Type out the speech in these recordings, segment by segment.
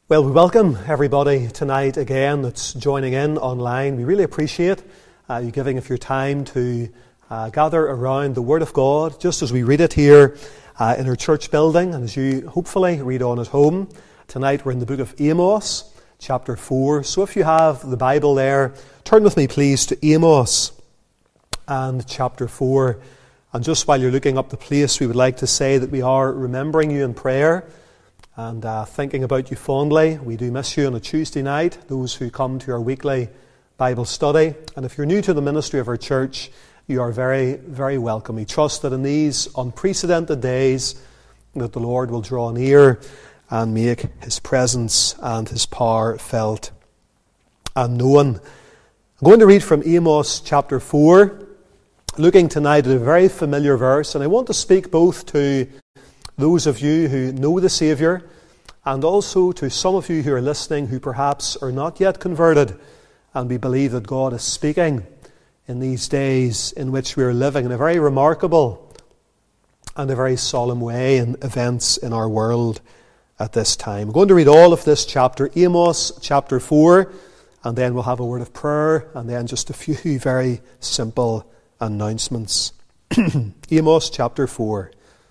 Well, we welcome everybody tonight again that's joining in online. We really appreciate you giving of your time to gather around the Word of God, just as we read it here in our church building, and as you hopefully read on at home. Tonight we're in the book of Amos, chapter 4. So if you have the Bible there, turn with me please to Amos and chapter 4. And just while you're looking up the place, we would like to say that we are remembering you in prayer and thinking about you fondly. We do miss you on a Tuesday night, those who come to our weekly Bible study. And if you're new to the ministry of our church, you are very, very welcome. We trust that in these unprecedented days that the Lord will draw near and make His presence and His power felt and known. I'm going to read from Amos chapter 4, looking tonight at a very familiar verse, and I want to speak both to those of you who know the Saviour, and also to some of you who are listening who perhaps are not yet converted, and we believe that God is speaking in these days in which we are living in a very remarkable and a very solemn way in events in our world at this time. I'm going to read all of this chapter, Amos chapter 4, and then we'll have a word of prayer, and then just a few very simple announcements. Amos chapter 4.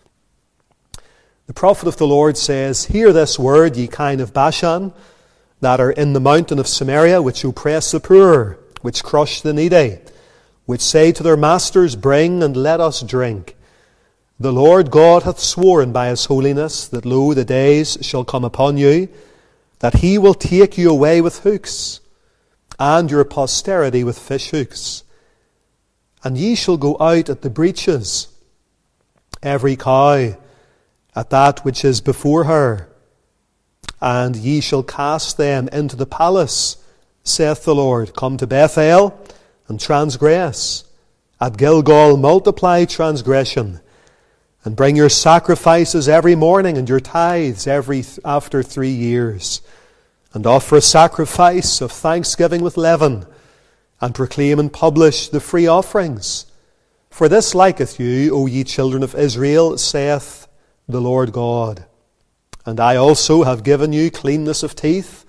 The prophet of the Lord says, "Hear this word, ye kine of Bashan, that are in the mountain of Samaria, which oppress the poor, which crush the needy, which say to their masters, Bring and let us drink. The Lord God hath sworn by His holiness, that lo, the days shall come upon you, that He will take you away with hooks, and your posterity with fish hooks. And ye shall go out at the breaches, every cow at that which is before her, and ye shall cast them into the palace, saith the Lord. Come to Bethel and transgress. At Gilgal multiply transgression, and bring your sacrifices every morning, and your tithes after 3 years, and offer a sacrifice of thanksgiving with leaven, and proclaim and publish the free offerings. For this liketh you, O ye children of Israel, saith the Lord God. And I also have given you cleanness of teeth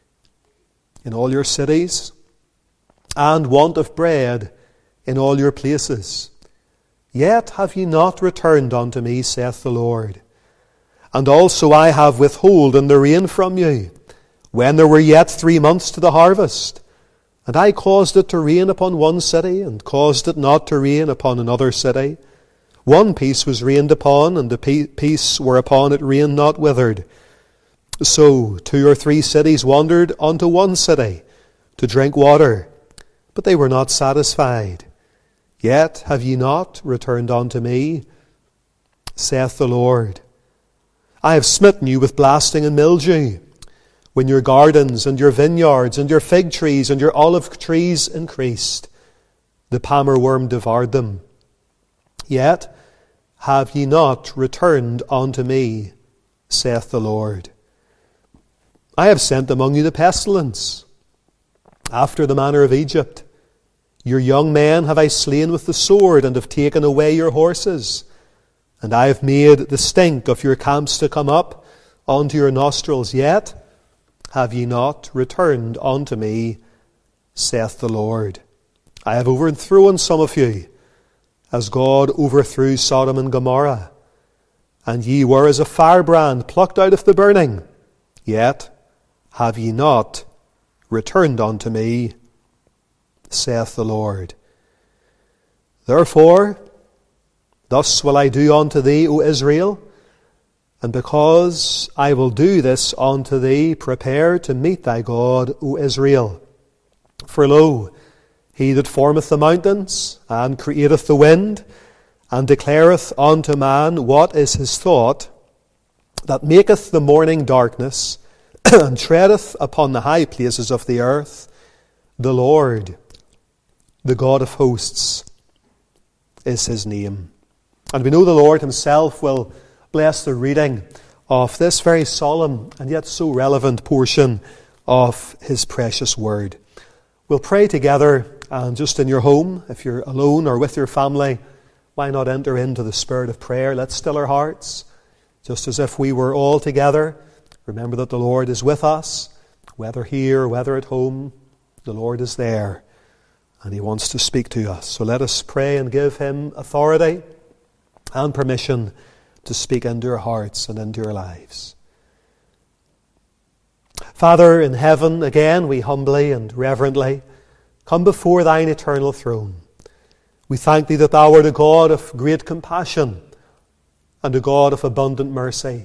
in all your cities, and want of bread in all your places. Yet have ye not returned unto me, saith the Lord. And also I have withholden the rain from you, when there were yet 3 months to the harvest. And I caused it to rain upon one city, and caused it not to rain upon another city. One piece was rained upon, and the piece whereupon it rained not withered. So 2 or 3 cities wandered unto one city to drink water, but they were not satisfied. Yet have ye not returned unto me, saith the Lord. I have smitten you with blasting and mildew, when your gardens and your vineyards and your fig trees and your olive trees increased. The palmer worm devoured them. Yet have ye not returned unto me, saith the Lord. I have sent among you the pestilence, after the manner of Egypt. Your young men have I slain with the sword, and have taken away your horses. And I have made the stink of your camps to come up unto your nostrils. Yet have ye not returned unto me, saith the Lord. I have overthrown some of you, as God overthrew Sodom and Gomorrah. And ye were as a firebrand plucked out of the burning. Yet have ye not returned unto me, saith the Lord. Therefore, thus will I do unto thee, O Israel, and because I will do this unto thee, prepare to meet thy God, O Israel. For lo, He that formeth the mountains, and createth the wind, and declareth unto man what is his thought, that maketh the morning darkness, and treadeth upon the high places of the earth, the Lord, the God of hosts, is His name. And we know the Lord Himself will bless the reading of this very solemn and yet so relevant portion of His precious word. We'll pray together, and just in your home, if you're alone or with your family, why not enter into the spirit of prayer? Let's still our hearts, just as if we were all together, Remember that the Lord is with us, whether here, whether at home. The Lord is there, and He wants to speak to us. So let us pray and give Him authority and permission to speak into our hearts and into our lives. Father in heaven, again we humbly and reverently come before Thine eternal throne. We thank Thee that Thou art a God of great compassion and a God of abundant mercy.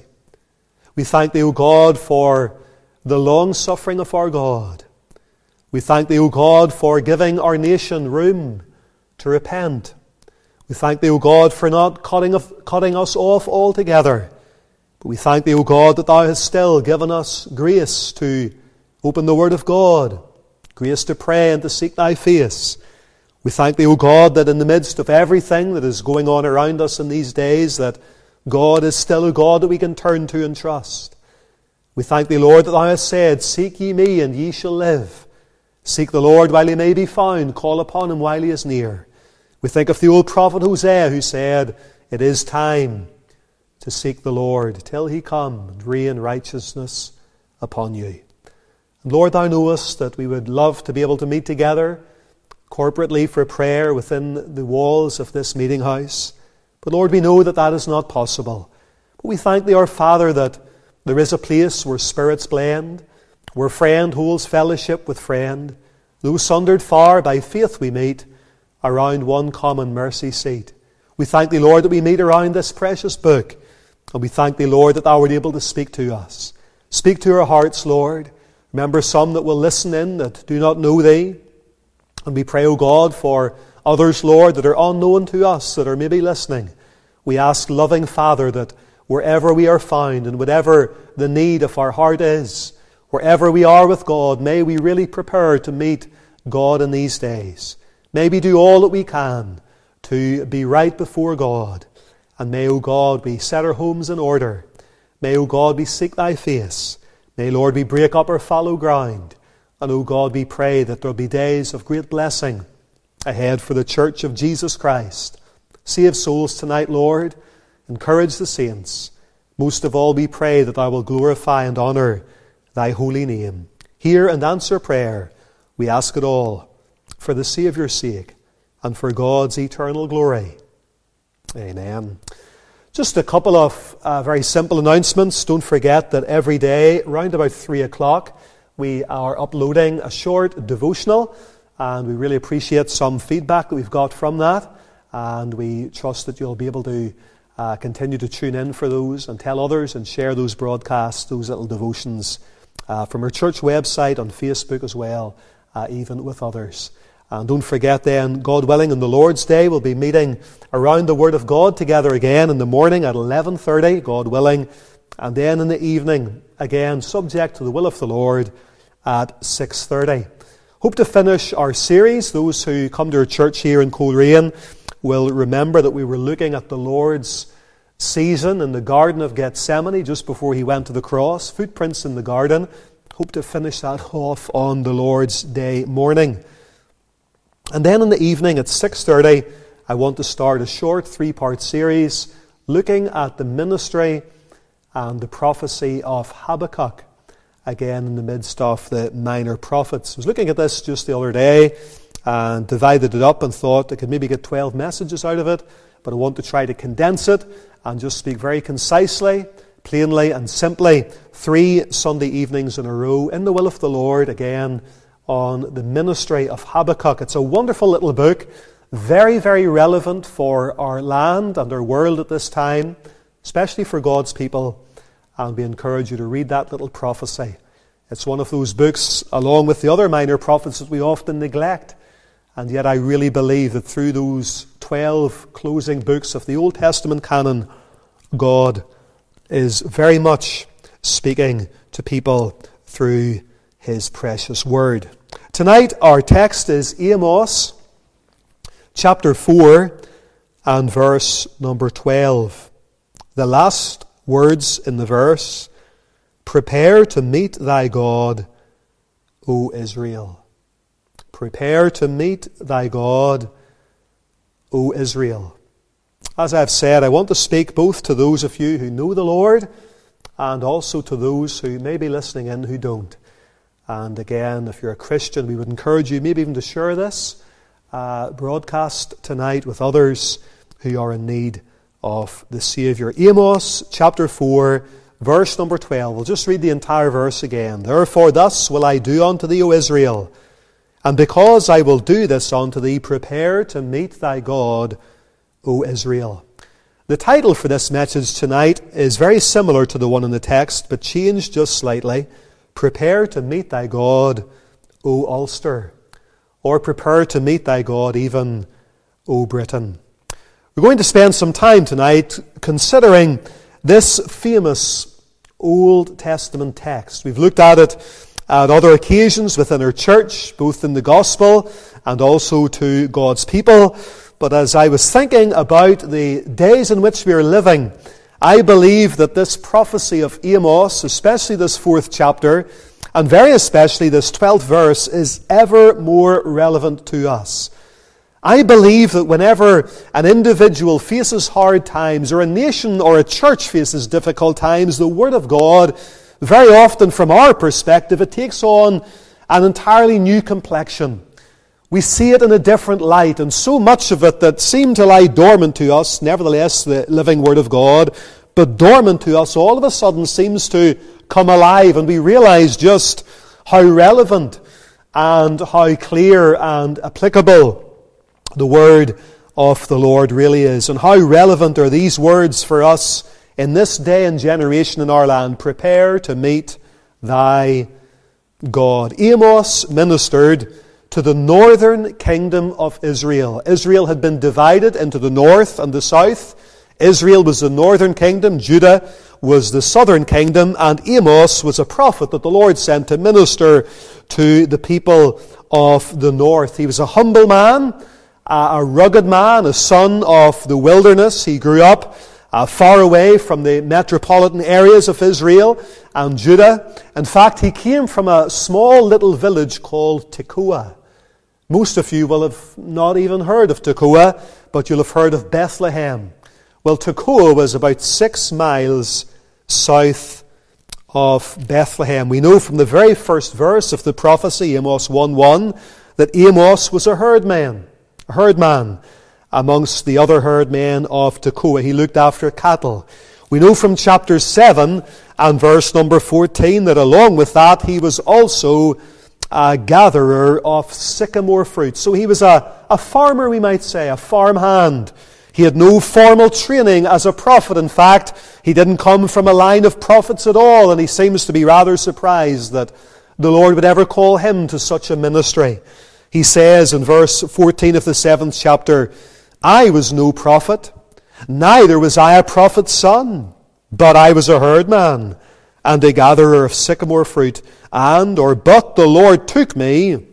We thank Thee, O God, for the long-suffering of our God. We thank Thee, O God, for giving our nation room to repent. We thank Thee, O God, for not cutting us off altogether. But we thank Thee, O God, that Thou hast still given us grace to open the Word of God, grace to pray and to seek Thy face. We thank Thee, O God, that in the midst of everything that is going on around us in these days, that God is still a God that we can turn to and trust. We thank Thee, Lord, that Thou hast said, "Seek ye me, and ye shall live. Seek the Lord while He may be found. Call upon Him while He is near." We think of the old prophet Hosea, who said, "It is time to seek the Lord till He come and rain righteousness upon you." And Lord, Thou knowest that we would love to be able to meet together corporately for prayer within the walls of this meeting house. But Lord, we know that that is not possible. But we thank Thee, our Father, that there is a place where spirits blend, where friend holds fellowship with friend. Though sundered far, by faith we meet around one common mercy seat. We thank Thee, Lord, that we meet around this precious book. And we thank Thee, Lord, that Thou art able to speak to us. Speak to our hearts, Lord. Remember some that will listen in that do not know Thee. And we pray, O God, for others, Lord, that are unknown to us, that are maybe listening. We ask, loving Father, that wherever we are found and whatever the need of our heart is, wherever we are with God, may we really prepare to meet God in these days. May we do all that we can to be right before God. And may, O God, we set our homes in order. May, O God, we seek Thy face. May, Lord, we break up our fallow ground. And, O God, we pray that there will be days of great blessing ahead for the Church of Jesus Christ. Save souls tonight, Lord. Encourage the saints. Most of all, we pray that Thou will glorify and honour Thy holy name. Hear and answer prayer. We ask it all for the Saviour's sake and for God's eternal glory. Amen. Just a couple of very simple announcements. Don't forget that every day, around about 3 o'clock, we are uploading a short devotional, and we really appreciate some feedback that we've got from that, and we trust that you'll be able to continue to tune in for those and tell others and share those broadcasts, those little devotions from our church website, on Facebook as well, even with others. And don't forget then, God willing, on the Lord's Day, we'll be meeting around the Word of God together again in the morning at 11:30, God willing, and then in the evening, again, subject to the will of the Lord, at 6:30. Hope to finish our series. Those who come to our church here in Coleraine will remember that we were looking at the Lord's season in the Garden of Gethsemane just before He went to the cross, footprints in the garden. Hope to finish that off on the Lord's Day morning. And then in the evening at 6:30, I want to start a short 3-part series looking at the ministry and the prophecy of Habakkuk, again in the midst of the minor prophets. I was looking at this just the other day and divided it up and thought I could maybe get 12 messages out of it, but I want to try to condense it and just speak very concisely, plainly and simply 3 Sunday evenings in a row in the will of the Lord, again on the ministry of Habakkuk. It's a wonderful little book, very, very relevant for our land and our world at this time, especially for God's people, and we encourage you to read that little prophecy. It's one of those books, along with the other minor prophets, that we often neglect, and yet I really believe that through those 12 closing books of the Old Testament canon, God is very much speaking to people through His precious word. Tonight our text is Amos chapter 4 and verse number 12. The last words in the verse: "Prepare to meet thy God, O Israel." Prepare to meet thy God, O Israel. As I've said, I want to speak both to those of you who know the Lord and also to those who may be listening in who don't. And again, if you're a Christian, we would encourage you maybe even to share this broadcast tonight with others who are in need of the Saviour. Amos chapter 4, verse number 12. We'll just read the entire verse again. Therefore thus will I do unto thee, O Israel, and because I will do this unto thee, prepare to meet thy God, O Israel. The title for this message tonight is very similar to the one in the text, but changed just slightly. Prepare to meet thy God, O Ulster. Or prepare to meet thy God, even, O Britain. We're going to spend some time tonight considering this famous Old Testament text. We've looked at it at other occasions within our church, both in the gospel and also to God's people. But as I was thinking about the days in which we are living, I believe that this prophecy of Amos, especially this 4th chapter, and very especially this 12th verse, is ever more relevant to us. I believe that whenever an individual faces hard times, or a nation or a church faces difficult times, the Word of God, very often from our perspective, it takes on an entirely new complexion. We see it in a different light, and so much of it that seemed to lie dormant to us, nevertheless the living Word of God, but dormant to us, all of a sudden seems to come alive, and we realize just how relevant and how clear and applicable the Word of the Lord really is, and how relevant are these words for us in this day and generation in our land. Prepare to meet thy God. Amos ministered to the northern kingdom of Israel. Israel had been divided into the north and the south. Israel was the northern kingdom, Judah was the southern kingdom, and Amos was a prophet that the Lord sent to minister to the people of the north. He was a humble man, a rugged man, a son of the wilderness. He grew up far away from the metropolitan areas of Israel and Judah. In fact, he came from a small little village called Tekoa. Most of you will have not even heard of Tekoa, but you'll have heard of Bethlehem. Well, Tekoa was about 6 miles south of Bethlehem. We know from the very first verse of the prophecy, Amos 1:1, that Amos was a herdman amongst the other herdmen of Tekoa. He looked after cattle. We know from chapter 7 and verse number 14 that along with that he was also a gatherer of sycamore fruit. So he was a farmer, we might say, a farmhand. He had no formal training as a prophet. In fact, he didn't come from a line of prophets at all, and he seems to be rather surprised that the Lord would ever call him to such a ministry. He says in verse 14 of the 7th chapter, I was no prophet, neither was I a prophet's son, but I was a herdman and a gatherer of sycamore fruit. But the Lord took me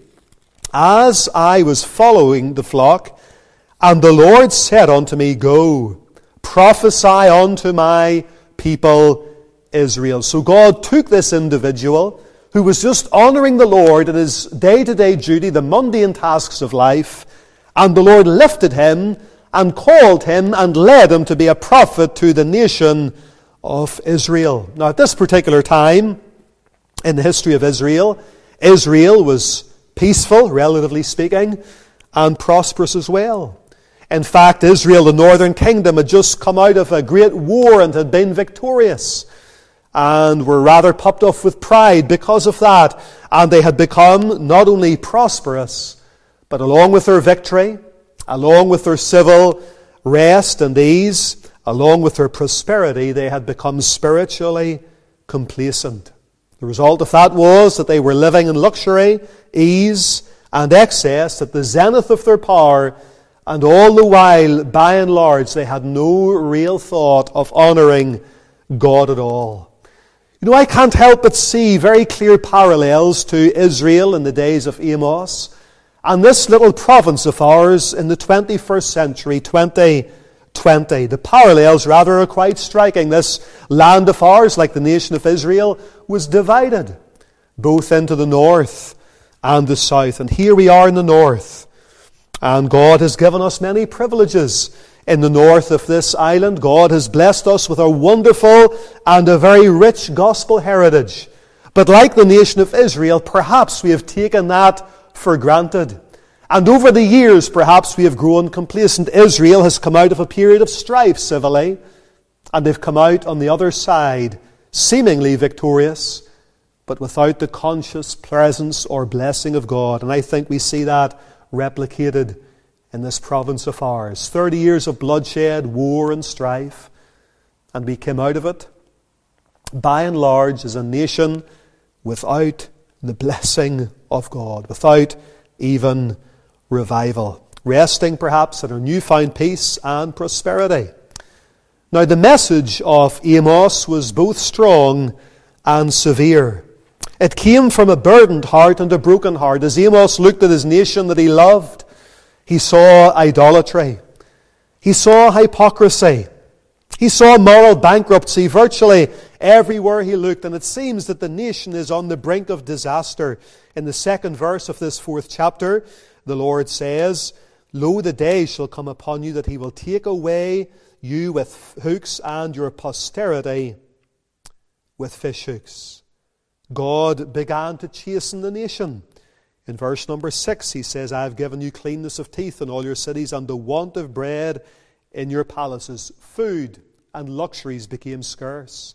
as I was following the flock, and the Lord said unto me, Go, prophesy unto my people Israel. So God took this individual who was just honouring the Lord in his day-to-day duty, the mundane tasks of life, and the Lord lifted him and called him and led him to be a prophet to the nation of Israel. Now, at this particular time in the history of Israel, Israel was peaceful, relatively speaking, and prosperous as well. In fact, Israel, the northern kingdom, had just come out of a great war and had been victorious, and were rather puffed off with pride because of that. And they had become not only prosperous, but along with their victory, along with their civil rest and ease, along with their prosperity, they had become spiritually complacent. The result of that was that they were living in luxury, ease, and excess at the zenith of their power, and all the while, by and large, they had no real thought of honouring God at all. You know, I can't help but see very clear parallels to Israel in the days of Amos, and this little province of ours in the 21st century, 2020. The parallels, rather, are quite striking. This land of ours, like the nation of Israel, was divided, both into the north and the south. And here we are in the north. And God has given us many privileges in the north of this island. God has blessed us with a wonderful and a very rich gospel heritage. But like the nation of Israel, perhaps we have taken that for granted. And over the years, perhaps we have grown complacent. Israel has come out of a period of strife civilly, and they've come out on the other side, seemingly victorious, but without the conscious presence or blessing of God. And I think we see that replicated in this province of ours. 30 years of bloodshed, war and strife, and we came out of it, by and large, as a nation without the blessing of God, without even revival, resting perhaps in our newfound peace and prosperity. Now, the message of Amos was both strong and severe. It came from a burdened heart and a broken heart. As Amos looked at his nation that he loved, he saw idolatry. He saw hypocrisy. He saw moral bankruptcy virtually everywhere he looked. And it seems that the nation is on the brink of disaster. In the second verse of this 4th chapter, the Lord says, "Lo, the day shall come upon you that he will take away you with hooks and your posterity with fish hooks." God began to chasten the nation. In verse number 6, he says, "I have given you cleanness of teeth in all your cities, and the want of bread in your palaces." Food and luxuries became scarce.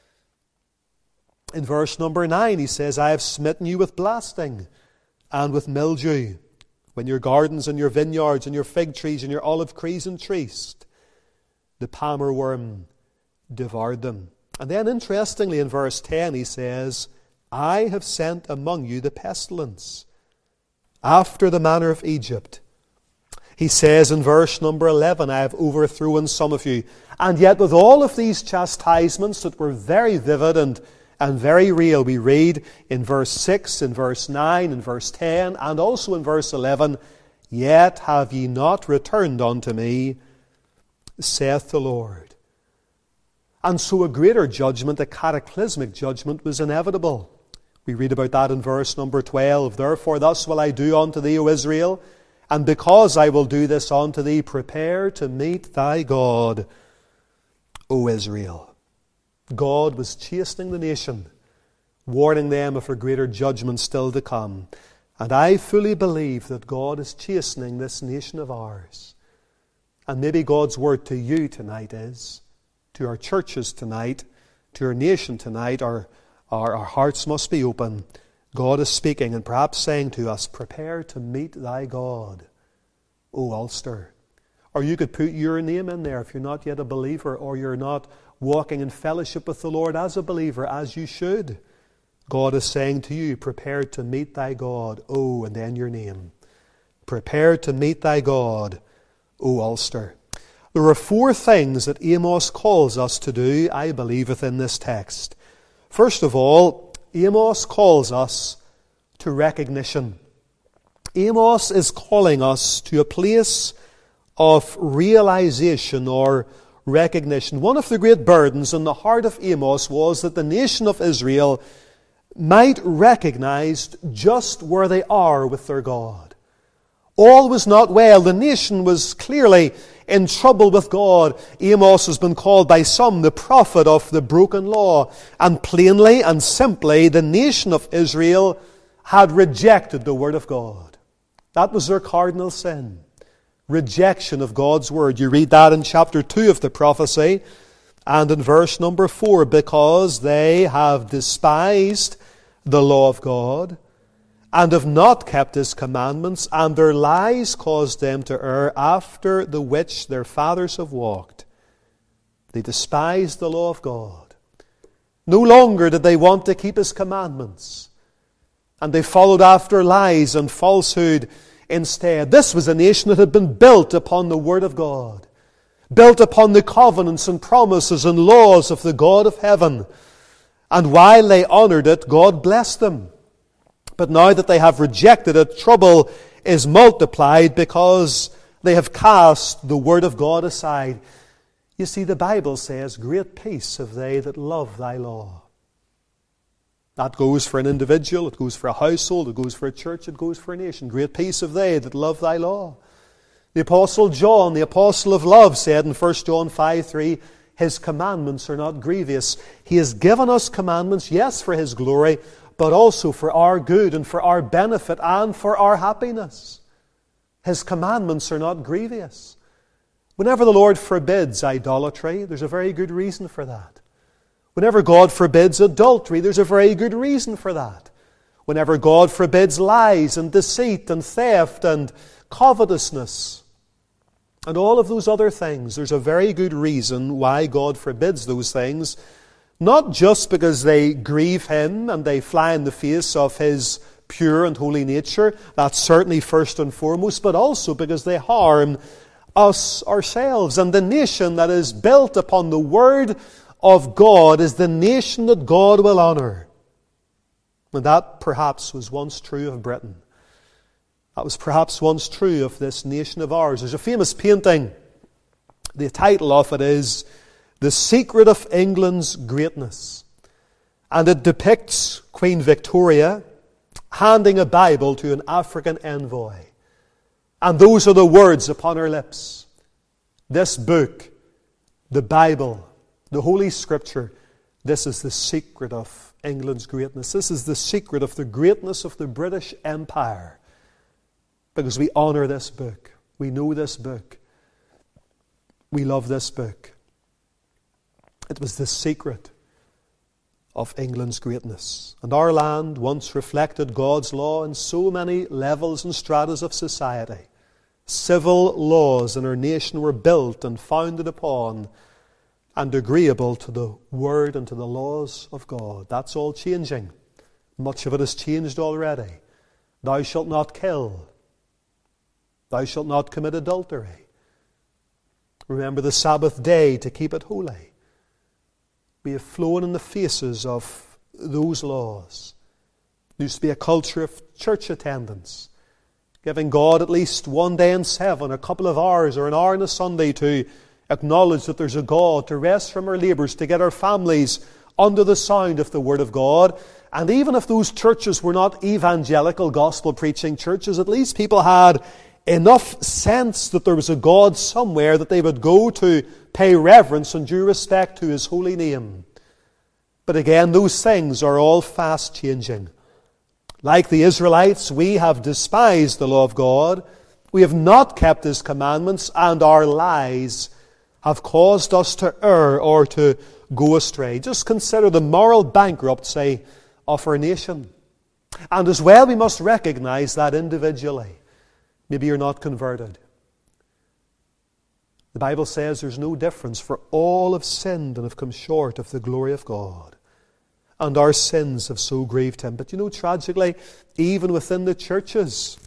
In verse number 9, he says, "I have smitten you with blasting and with mildew, when your gardens and your vineyards and your fig trees and your olive trees increased, the palmer worm devoured them." And then interestingly in verse 10 he says, "I have sent among you the pestilence, after the manner of Egypt." He says in verse number 11, "I have overthrown some of you." And yet with all of these chastisements that were very vivid and very real, we read in verse 6, in verse 9, in verse 10, and also in verse 11, "Yet have ye not returned unto me, saith the Lord." And so a greater judgment, a cataclysmic judgment, was inevitable. We read about that in verse number 12. "Therefore thus will I do unto thee, O Israel, and because I will do this unto thee, prepare to meet thy God, O Israel." God was chastening the nation, warning them of a greater judgment still to come. And I fully believe that God is chastening this nation of ours. And maybe God's word to you tonight is, to our churches tonight, to our nation tonight, our hearts must be open. God is speaking and perhaps saying to us, "Prepare to meet thy God, O Ulster." Or you could put your name in there if you're not yet a believer, or you're not walking in fellowship with the Lord as a believer, as you should. God is saying to you, "Prepare to meet thy God, O," and then your name. "Prepare to meet thy God, O Ulster." There are 4 things that Amos calls us to do, I believe, within this text. First of all, Amos calls us to recognition. Amos is calling us to a place of realization or recognition. One of the great burdens in the heart of Amos was that the nation of Israel might recognize just where they are with their God. All was not well. The nation was clearly in trouble with God. Amos has been called by some the prophet of the broken law. And plainly and simply, the nation of Israel had rejected the Word of God. That was their cardinal sin. Rejection of God's Word. You read that in chapter 2 of the prophecy and in verse number 4. "Because they have despised the law of God, and have not kept His commandments, and their lies caused them to err after the which their fathers have walked." They despised the law of God. No longer did they want to keep His commandments, and they followed after lies and falsehood instead. This was a nation that had been built upon the Word of God, built upon the covenants and promises and laws of the God of heaven. And while they honored it, God blessed them. But now that they have rejected it, trouble is multiplied because they have cast the Word of God aside. You see, the Bible says, "Great peace have they that love thy law." That goes for an individual, it goes for a household, it goes for a church, it goes for a nation. "Great peace have they that love thy law." The Apostle John, the Apostle of Love, said in 1 John 5:3, His commandments are not grievous. He has given us commandments, yes, for His glory, but also for our good and for our benefit and for our happiness. His commandments are not grievous. Whenever the Lord forbids idolatry, there's a very good reason for that. Whenever God forbids adultery, there's a very good reason for that. Whenever God forbids lies and deceit and theft and covetousness and all of those other things, there's a very good reason why God forbids those things. Not just because they grieve Him and they fly in the face of His pure and holy nature, that's certainly first and foremost, but also because they harm us ourselves. And the nation that is built upon the Word of God is the nation that God will honour. And that perhaps was once true of Britain. That was perhaps once true of this nation of ours. There's a famous painting. The title of it is The Secret of England's Greatness. And it depicts Queen Victoria handing a Bible to an African envoy. And those are the words upon her lips. This book, the Bible, the Holy Scripture, this is the secret of England's greatness. This is the secret of the greatness of the British Empire. Because we honour this book. We know this book. We love this book. It was the secret of England's greatness. And our land once reflected God's law in so many levels and stratas of society. Civil laws in our nation were built and founded upon and agreeable to the Word and to the laws of God. That's all changing. Much of it has changed already. Thou shalt not kill. Thou shalt not commit adultery. Remember the Sabbath day to keep it holy. We have flown in the faces of those laws. There used to be a culture of church attendance, giving God at least one day in 7, a couple of hours or an hour on a Sunday to acknowledge that there's a God, to rest from our labours, to get our families under the sound of the Word of God. And even if those churches were not evangelical gospel-preaching churches, at least people had enough sense that there was a God somewhere that they would go to pay reverence and due respect to His holy name. But again, those things are all fast changing. Like the Israelites, we have despised the law of God. We have not kept His commandments, and our lies have caused us to err or to go astray. Just consider the moral bankruptcy of our nation. And as well, we must recognize that individually. Maybe you're not converted. The Bible says there's no difference, for all have sinned and have come short of the glory of God. And our sins have so grieved Him. But you know, tragically, even within the churches,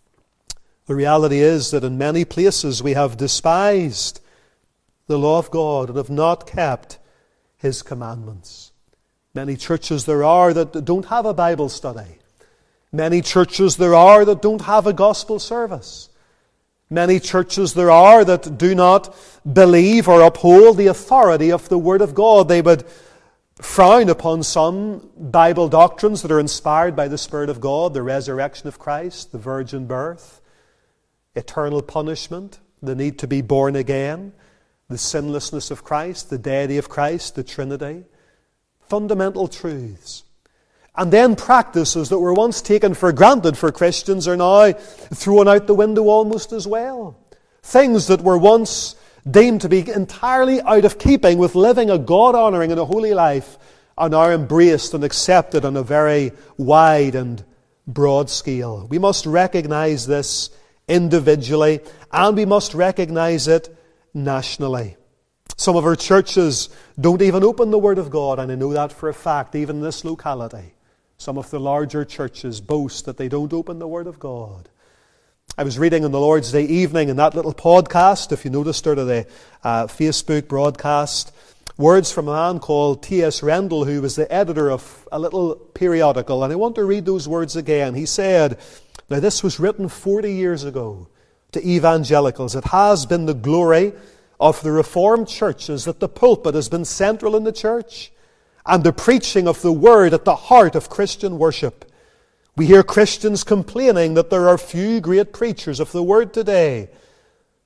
the reality is that in many places we have despised the law of God and have not kept His commandments. Many churches there are that don't have a Bible study. Many churches there are that don't have a gospel service. Many churches there are that do not believe or uphold the authority of the Word of God. They would frown upon some Bible doctrines that are inspired by the Spirit of God, the resurrection of Christ, the virgin birth, eternal punishment, the need to be born again, the sinlessness of Christ, the deity of Christ, the Trinity, fundamental truths. And then practices that were once taken for granted for Christians are now thrown out the window almost as well. Things that were once deemed to be entirely out of keeping with living a God-honouring and a holy life are now embraced and accepted on a very wide and broad scale. We must recognize this individually, and we must recognize it nationally. Some of our churches don't even open the Word of God, and I know that for a fact, even in this locality. Some of the larger churches boast that they don't open the Word of God. I was reading on the Lord's Day evening in that little podcast, if you noticed, or the Facebook broadcast, words from a man called T.S. Rendell, who was the editor of a little periodical. And I want to read those words again. He said, now this was written 40 years ago to evangelicals. It has been the glory of the Reformed churches that the pulpit has been central in the church, and the preaching of the Word at the heart of Christian worship. We hear Christians complaining that there are few great preachers of the Word today.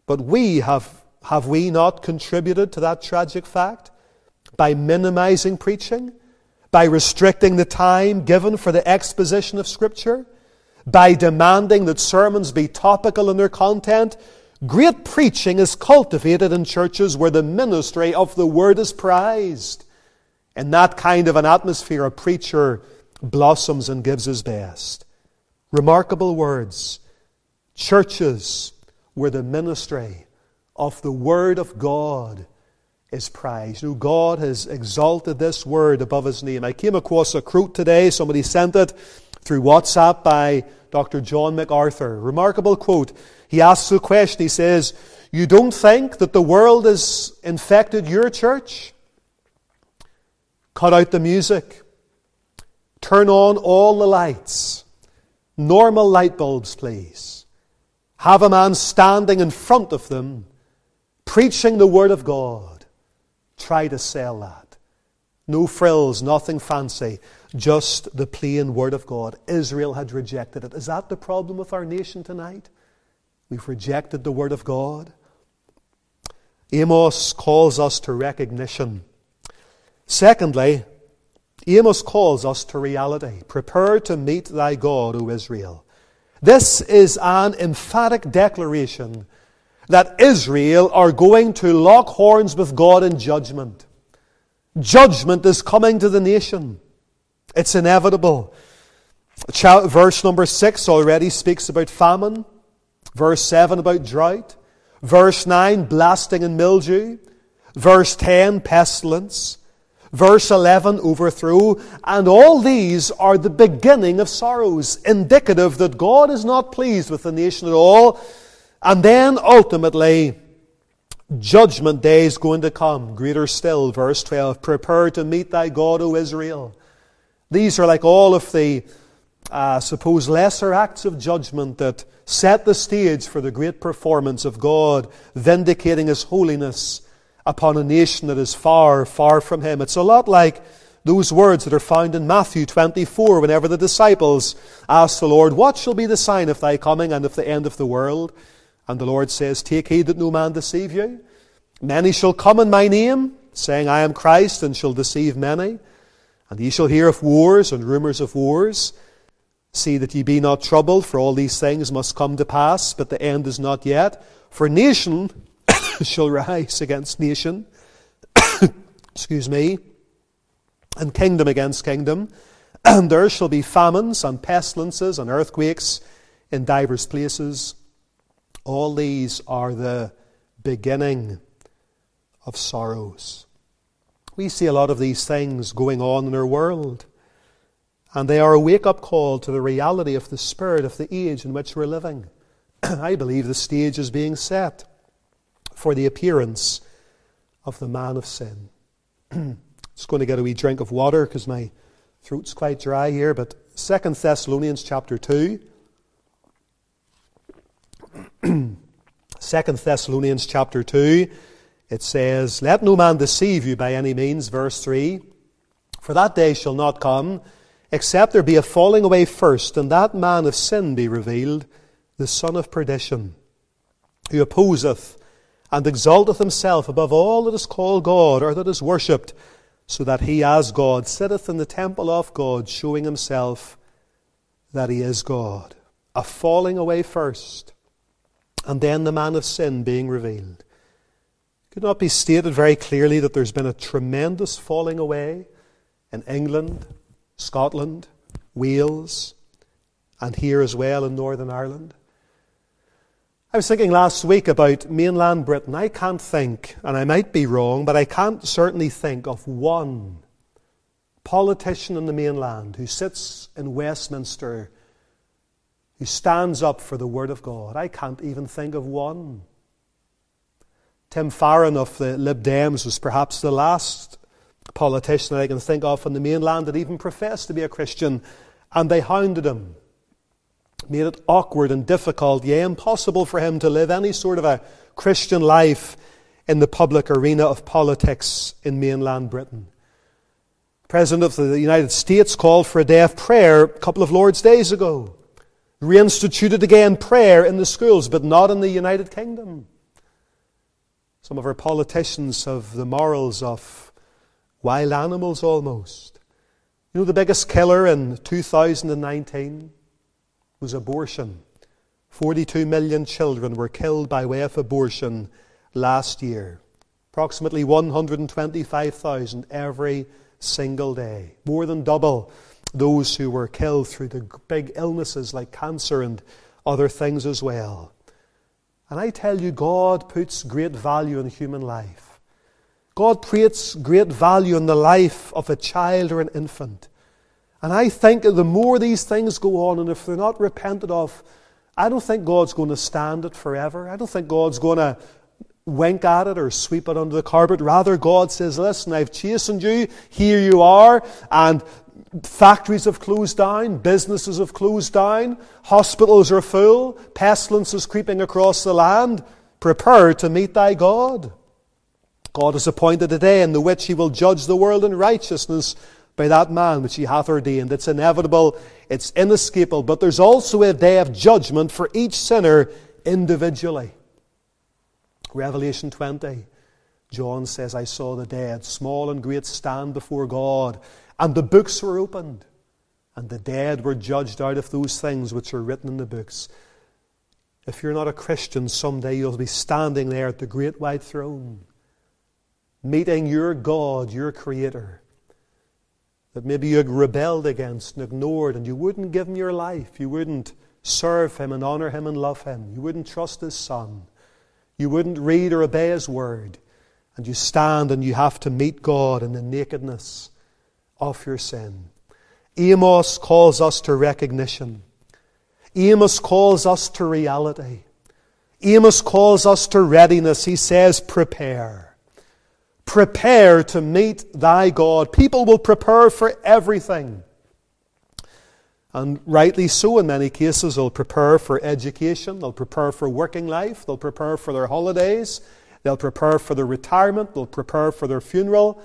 But have we not contributed to that tragic fact by minimizing preaching, by restricting the time given for the exposition of Scripture, by demanding that sermons be topical in their content? Great preaching is cultivated in churches where the ministry of the Word is prized. In that kind of an atmosphere, a preacher blossoms and gives his best. Remarkable words. Churches where the ministry of the Word of God is prized. You know, God has exalted this Word above His name. I came across a quote today. Somebody sent it through WhatsApp by Dr. John MacArthur. Remarkable quote. He asks the question, he says, "You don't think that the world has infected your church? Cut out the music. Turn on all the lights. Normal light bulbs, please. Have a man standing in front of them, preaching the Word of God. Try to sell that. No frills, nothing fancy, just the plain Word of God." Israel had rejected it. Is that the problem with our nation tonight? We've rejected the Word of God. Amos calls us to recognition. Secondly, Amos calls us to reality. Prepare to meet thy God, O Israel. This is an emphatic declaration that Israel are going to lock horns with God in judgment. Judgment is coming to the nation. It's inevitable. Verse number 6 already speaks about famine. Verse 7 about drought. Verse 9, blasting and mildew. Verse 10, pestilence. Verse 11, overthrow. And all these are the beginning of sorrows, indicative that God is not pleased with the nation at all. And then ultimately, judgment day is going to come. Greater still, verse 12, prepare to meet thy God, O Israel. These are like all of the, lesser acts of judgment that set the stage for the great performance of God vindicating His holiness upon a nation that is far, far from Him. It's a lot like those words that are found in Matthew 24 whenever the disciples ask the Lord, "What shall be the sign of thy coming and of the end of the world?" And the Lord says, "Take heed that no man deceive you. Many shall come in my name, saying, I am Christ, and shall deceive many. And ye shall hear of wars and rumours of wars. See that ye be not troubled, for all these things must come to pass, but the end is not yet. For nation shall rise against nation, and kingdom against kingdom. And there shall be famines and pestilences and earthquakes in divers places. All these are the beginning of sorrows." We see a lot of these things going on in our world. And they are a wake-up call to the reality of the spirit of the age in which we're living. I believe the stage is being set for the appearance of the man of sin. Just going to get a wee drink of water because my throat's quite dry here. But 2 Thessalonians chapter 2. 2 Thessalonians chapter 2. It says, "Let no man deceive you by any means," verse 3. "For that day shall not come, except there be a falling away first, and that man of sin be revealed, the son of perdition, who opposeth and exalteth himself above all that is called God, or that is worshipped, so that he as God sitteth in the temple of God, showing himself that he is God." A falling away first, and then the man of sin being revealed. Could not be stated very clearly that there's been a tremendous falling away in England, Scotland, Wales, and here as well in Northern Ireland. I was thinking last week about mainland Britain. I can't think, and I might be wrong, but I can't certainly think of one politician in the mainland who sits in Westminster who stands up for the Word of God. I can't even think of one. Tim Farron of the Lib Dems was perhaps the last politician that I can think of on the mainland that even professed to be a Christian, and they hounded him. Made it awkward and difficult, yea, impossible for him to live any sort of a Christian life in the public arena of politics in mainland Britain. The President of the United States called for a day of prayer a couple of Lord's days ago. Reinstituted again prayer in the schools, but not in the United Kingdom. Some of our politicians have the morals of wild animals almost. You know, the biggest killer in 2019 was abortion. 42 million children were killed by way of abortion last year. Approximately 125,000 every single day. More than double those who were killed through the big illnesses like cancer and other things as well. And I tell you, God puts great value in human life. God puts great value in the life of a child or an infant. And I think the more these things go on, and if they're not repented of, I don't think God's going to stand it forever. I don't think God's going to wink at it or sweep it under the carpet. Rather, God says, listen, I've chastened you, here you are, and factories have closed down, businesses have closed down, hospitals are full, pestilence is creeping across the land. Prepare to meet thy God. God has appointed a day in the which he will judge the world in righteousness by that man which he hath ordained. It's inevitable, it's inescapable, but there's also a day of judgment for each sinner individually. Revelation 20, John says, I saw the dead, small and great, stand before God, and the books were opened, and the dead were judged out of those things which are written in the books. If you're not a Christian, someday you'll be standing there at the great white throne, meeting your God, your Creator, that maybe you had rebelled against and ignored, and you wouldn't give him your life. You wouldn't serve him and honor him and love him. You wouldn't trust his Son. You wouldn't read or obey his word. And you stand and you have to meet God in the nakedness of your sin. Amos calls us to recognition. Amos calls us to reality. Amos calls us to readiness. He says, prepare. Prepare to meet thy God. People will prepare for everything. And rightly so in many cases. They'll prepare for education. They'll prepare for working life. They'll prepare for their holidays. They'll prepare for their retirement. They'll prepare for their funeral.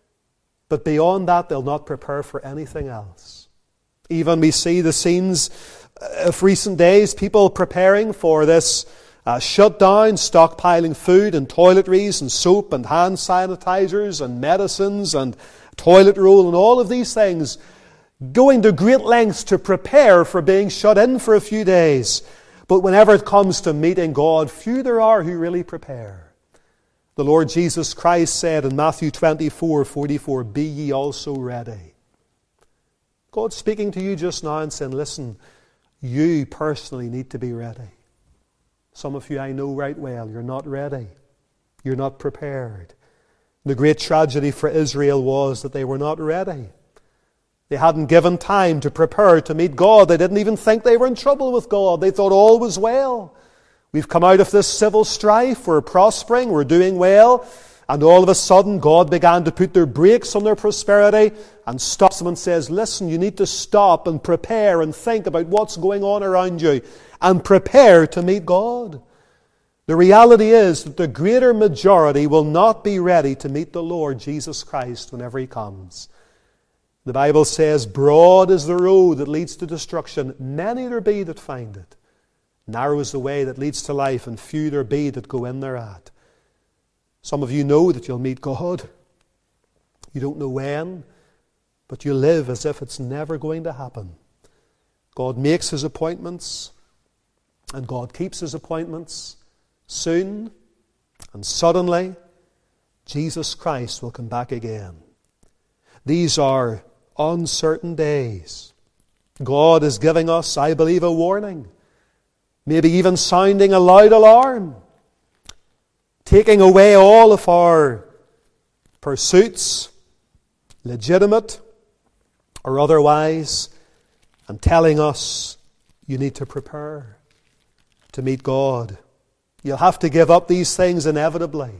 But beyond that, they'll not prepare for anything else. Even we see the scenes of recent days, people preparing for this shutdown, stockpiling food and toiletries and soap and hand sanitizers and medicines and toilet roll and all of these things, going to great lengths to prepare for being shut in for a few days. But whenever it comes to meeting God, few there are who really prepare. The Lord Jesus Christ said in Matthew 24:44, be ye also ready. God's speaking to you just now and saying, listen, you personally need to be ready. Some of you I know right well, you're not ready. You're not prepared. The great tragedy for Israel was that they were not ready. They hadn't given time to prepare to meet God. They didn't even think they were in trouble with God. They thought all was well. We've come out of this civil strife. We're prospering. We're doing well. And all of a sudden, God began to put their brakes on their prosperity and stops them and says, listen, you need to stop and prepare and think about what's going on around you and prepare to meet God. The reality is that the greater majority will not be ready to meet the Lord Jesus Christ whenever He comes. The Bible says, broad is the road that leads to destruction. Many there be that find it. Narrow is the way that leads to life, and few there be that go in thereat. Some of you know that you'll meet God. You don't know when, but you live as if it's never going to happen. God makes His appointments, and God keeps His appointments. Soon and suddenly, Jesus Christ will come back again. These are uncertain days. God is giving us, I believe, a warning. Maybe even sounding a loud alarm. Taking away all of our pursuits, legitimate or otherwise, and telling us you need to prepare to meet God. You'll have to give up these things inevitably.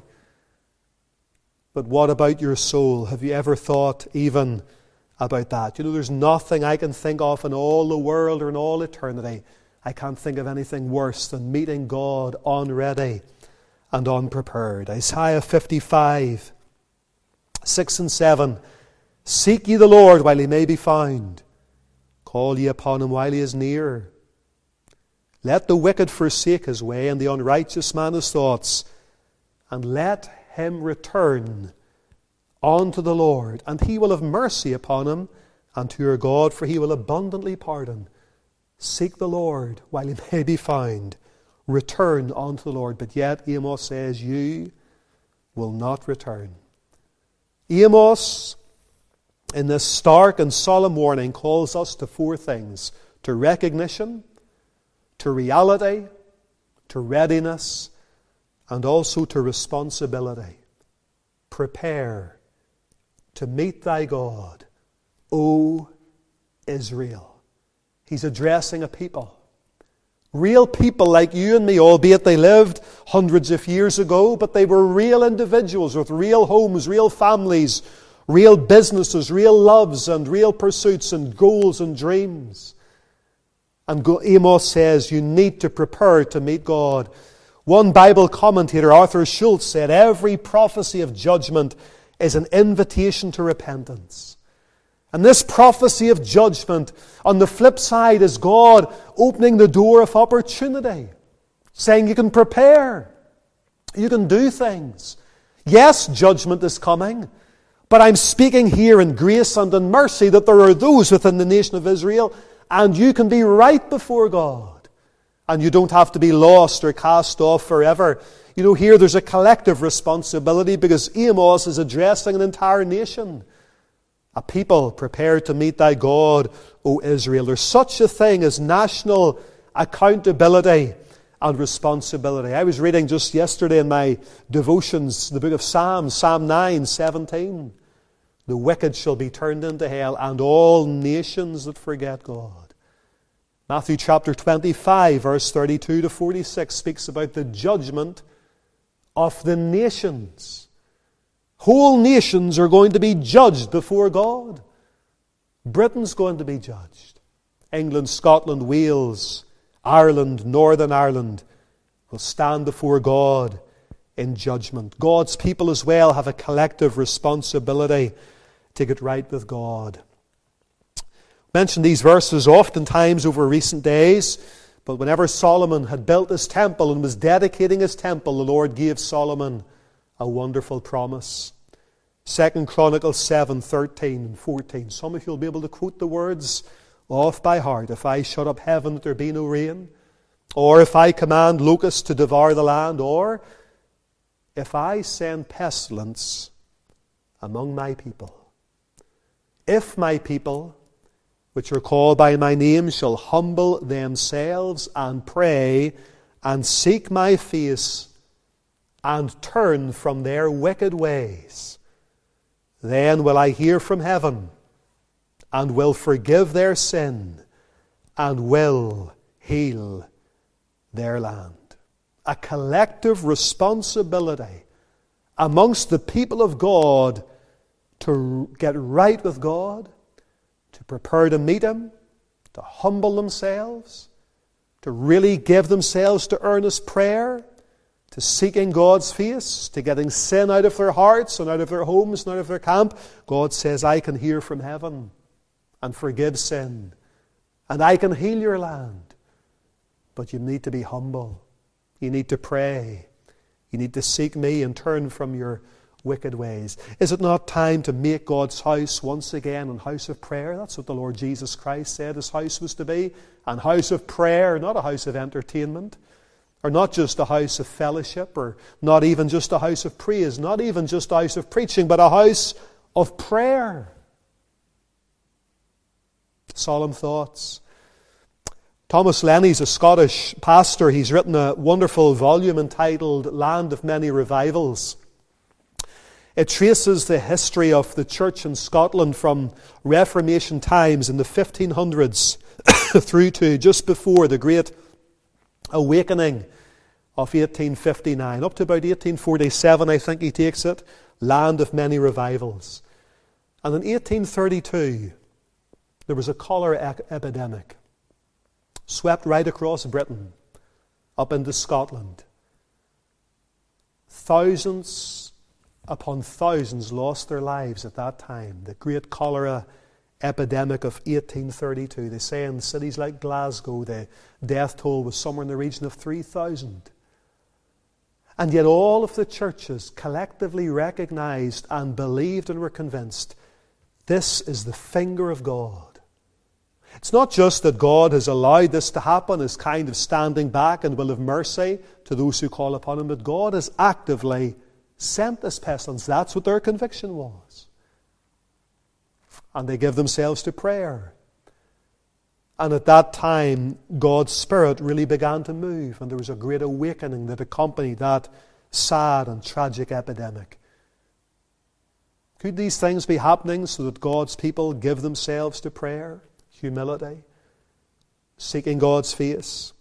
But what about your soul? Have you ever thought even about that? You know, there's nothing I can think of in all the world or in all eternity. I can't think of anything worse than meeting God unready and unprepared. Isaiah 55, 6 and 7. Seek ye the Lord while He may be found. Call ye upon Him while He is near. Let the wicked forsake his way, and the unrighteous man his thoughts, and let him return unto the Lord, and he will have mercy upon him and to your God, for he will abundantly pardon. Seek the Lord while he may be found. Return unto the Lord. But yet Amos says, you will not return. Amos, in this stark and solemn warning, calls us to four things: to recognition, to reality, to readiness, and also to responsibility. Prepare to meet thy God, O Israel. He's addressing a people. Real people like you and me, albeit they lived hundreds of years ago, but they were real individuals with real homes, real families, real businesses, real loves and real pursuits and goals and dreams. And Amos says you need to prepare to meet God. One Bible commentator, Arthur Schultz, said every prophecy of judgment is an invitation to repentance. And this prophecy of judgment, on the flip side, is God opening the door of opportunity, saying you can prepare, you can do things. Yes, judgment is coming, but I'm speaking here in grace and in mercy that there are those within the nation of Israel, and you can be right before God, and you don't have to be lost or cast off forever. You know, here there's a collective responsibility because Amos is addressing an entire nation. A people prepared to meet thy God, O Israel. There's such a thing as national accountability and responsibility. I was reading just yesterday in my devotions the book of Psalms, Psalm 9:17. The wicked shall be turned into hell, and all nations that forget God. Matthew chapter 25, verse 32 to 46 speaks about the judgment of the nations. Whole nations are going to be judged before God. Britain's going to be judged. England, Scotland, Wales, Ireland, Northern Ireland will stand before God in judgment. God's people as well have a collective responsibility to get right with God. I mentioned these verses oftentimes over recent days, but whenever Solomon had built his temple and was dedicating his temple, the Lord gave Solomon a wonderful promise. 2 Chronicles 7:13 and 14. Some of you will be able to quote the words off by heart. If I shut up heaven that there be no rain, or if I command locusts to devour the land, or if I send pestilence among my people. If my people, which are called by my name, shall humble themselves and pray and seek my face and turn from their wicked ways, then will I hear from heaven and will forgive their sin and will heal their land. A collective responsibility amongst the people of God to get right with God, to prepare to meet Him, to humble themselves, to really give themselves to earnest prayer, to seeking God's face, to getting sin out of their hearts and out of their homes and out of their camp. God says, I can hear from heaven and forgive sin, and I can heal your land. But you need to be humble. You need to pray. You need to seek me and turn from your wicked ways. Is it not time to make God's house once again a house of prayer? That's what the Lord Jesus Christ said His house was to be. A house of prayer, not a house of entertainment. Or not just a house of fellowship, or not even just a house of praise, not even just a house of preaching, but a house of prayer. Solemn thoughts. Thomas Lenny's a Scottish pastor. He's written a wonderful volume entitled Land of Many Revivals. It traces the history of the church in Scotland from Reformation times in the 1500s through to just before the Great Awakening of 1859, up to about 1847, I think he takes it, Land of Many Revivals. And in 1832, there was a cholera epidemic, swept right across Britain, up into Scotland. Thousands upon thousands lost their lives at that time. The great cholera epidemic of 1832. They say in cities like Glasgow, the death toll was somewhere in the region of 3,000. And yet all of the churches collectively recognized and believed and were convinced this is the finger of God. It's not just that God has allowed this to happen, is kind of standing back and will have mercy to those who call upon Him, but God has actively sent this pestilence. That's what their conviction was. And they give themselves to prayer. And at that time, God's Spirit really began to move, and there was a great awakening that accompanied that sad and tragic epidemic. Could these things be happening so that God's people give themselves to prayer, humility, seeking God's face,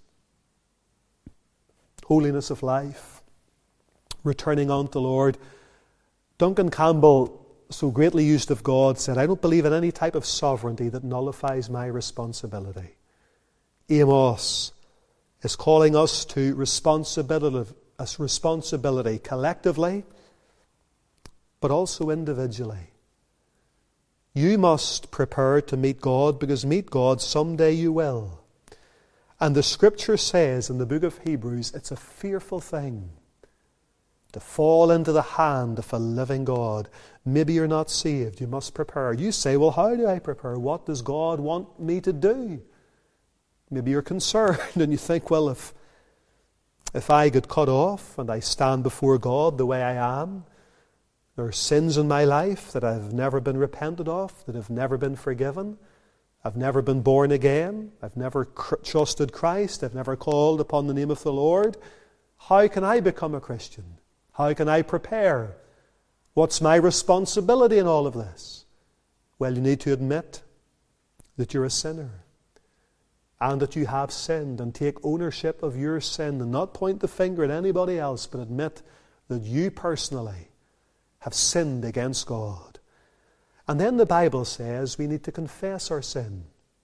holiness of life, returning unto the Lord? Duncan Campbell, so greatly used of God, said, "I don't believe in any type of sovereignty that nullifies my responsibility." Amos is calling us to responsibility collectively, but also individually. You must prepare to meet God, because meet God someday you will. And the Scripture says in the book of Hebrews, it's a fearful thing to fall into the hand of a living God. Maybe you're not saved. You must prepare. You say, well, how do I prepare? What does God want me to do? Maybe you're concerned and you think, well, if I get cut off and I stand before God the way I am, there are sins in my life that I've never been repented of, that have never been forgiven. I've never been born again. I've never trusted Christ. I've never called upon the name of the Lord. How can I become a Christian? How can I prepare? What's my responsibility in all of this? Well, you need to admit that you're a sinner and that you have sinned, and take ownership of your sin and not point the finger at anybody else, but admit that you personally have sinned against God. And then the Bible says we need to confess our sin.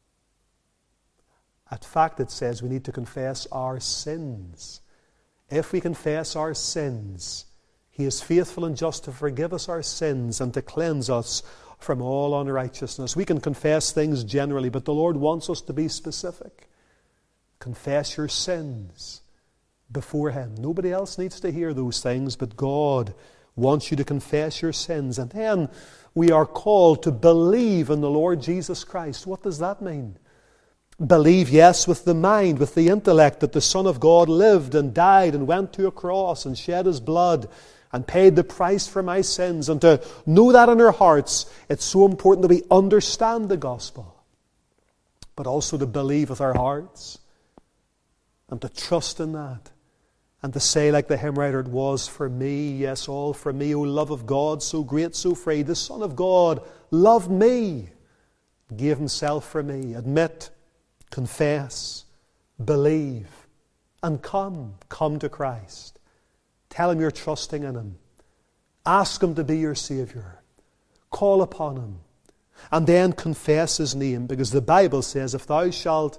In fact, it says we need to confess our sins. If we confess our sins, He is faithful and just to forgive us our sins and to cleanse us from all unrighteousness. We can confess things generally, but the Lord wants us to be specific. Confess your sins before Him. Nobody else needs to hear those things, but God wants you to confess your sins. And then we are called to believe in the Lord Jesus Christ. What does that mean? Believe, yes, with the mind, with the intellect, that the Son of God lived and died and went to a cross and shed His blood and paid the price for my sins. And to know that in our hearts, it's so important that we understand the gospel, but also to believe with our hearts and to trust in that. And to say, like the hymn writer, it was for me, yes, all for me, O love of God, so great, so free. The Son of God loved me, gave Himself for me. Admit, confess, believe, and come. Come to Christ. Tell Him you're trusting in Him. Ask Him to be your Saviour. Call upon Him. And then confess His name, because the Bible says, if thou shalt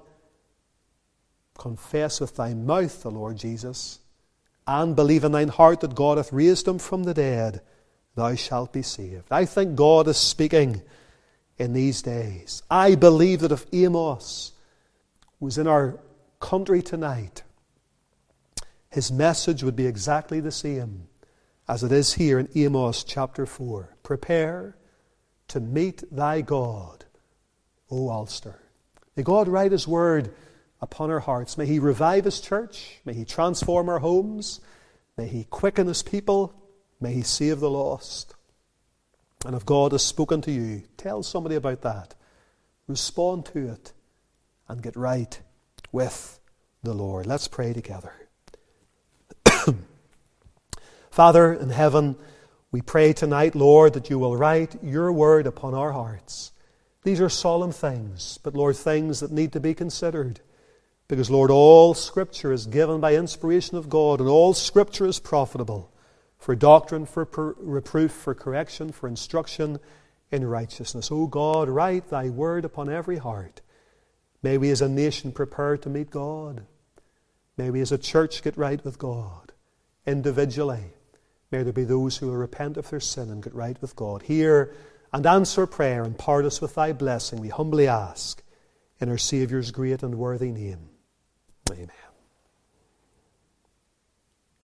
confess with thy mouth the Lord Jesus, and believe in thine heart that God hath raised Him from the dead, thou shalt be saved. I think God is speaking in these days. I believe that if Amos was in our country tonight, his message would be exactly the same as it is here in Amos chapter 4. Prepare to meet thy God, O Ulster. May God write His word upon our hearts. May He revive His church. May He transform our homes. May He quicken His people. May He save the lost. And if God has spoken to you, tell somebody about that. Respond to it and get right with the Lord. Let's pray together. Father in heaven, we pray tonight, Lord, that you will write your word upon our hearts. These are solemn things, but Lord, things that need to be considered. Because, Lord, all Scripture is given by inspiration of God, and all Scripture is profitable for doctrine, for reproof, for correction, for instruction in righteousness. O God, write thy word upon every heart. May we as a nation prepare to meet God. May we as a church get right with God. Individually, may there be those who will repent of their sin and get right with God. Hear and answer prayer, and part us with thy blessing, we humbly ask, in our Saviour's great and worthy name. Amen.